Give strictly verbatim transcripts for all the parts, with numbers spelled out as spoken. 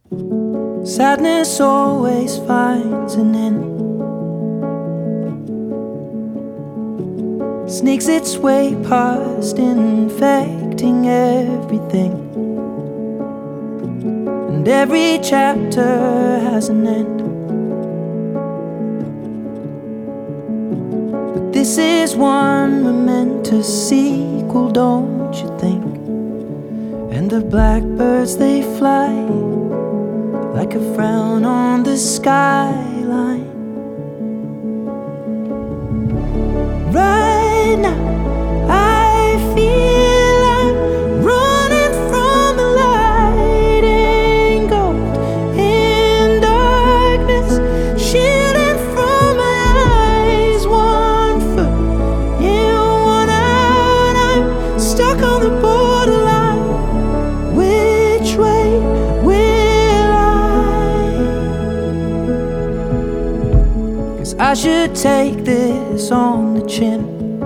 Sadness always finds an end, sneaks its way past, infecting everything. And every chapter has an end, but this is one momentous sequel, don't you think? And the blackbirds, they fly like a frown on the skyline. Right now, I feel I'm running from the light and gold in darkness, shielding from my eyes. One foot in, one out, I'm stuck on the borderline. Which way will I? I should take this on the chin,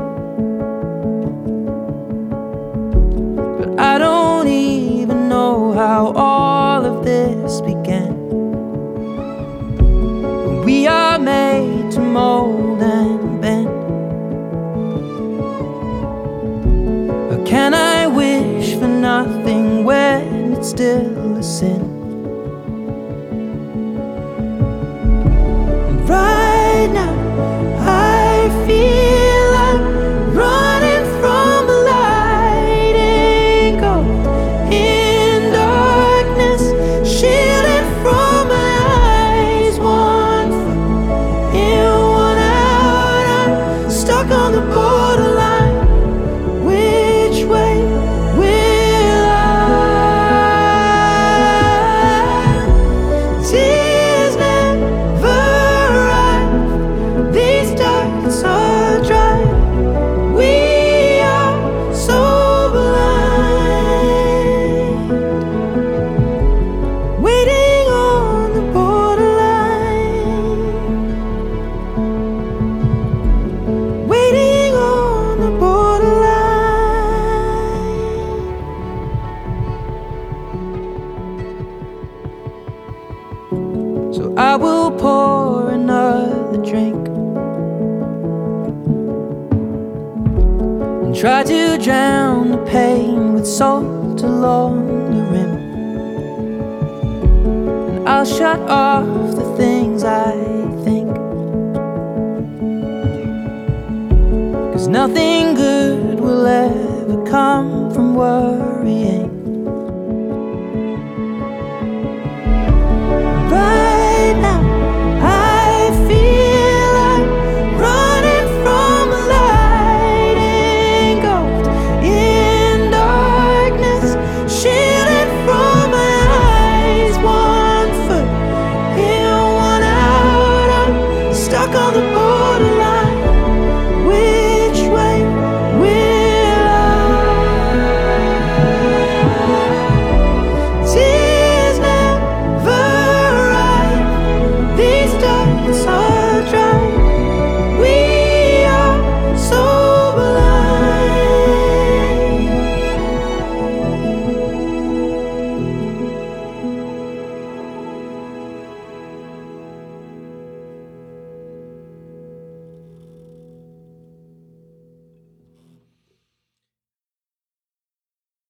but I don't even know how all of this began. We are made to mold and bend. Or can I wish for nothing when it's still a sin? And right now, I feel I'm running from the light and gold in darkness, shielding from my eyes. One foot in, one out, I'm stuck on the borderline. Which way will I? Tears never arrive, these darks are dry. We are so blind, waiting on the borderline, waiting on the borderline. So I will pour another drink and try to drown the pain with salt along the rim. And I'll shut off the things I think, 'cause nothing good will ever come from worrying.